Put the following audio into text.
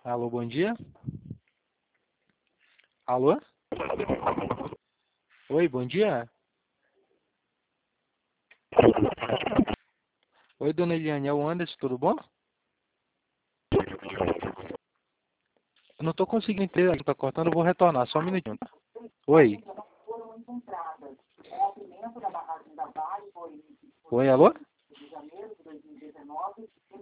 Alô, bom dia. Alô? Oi, bom dia. Oi, dona Eliane, é o Anderson, tudo bom? Eu não estou conseguindo entender, está cortando, eu vou retornar, só um minutinho, tá? Oi. Oi, alô?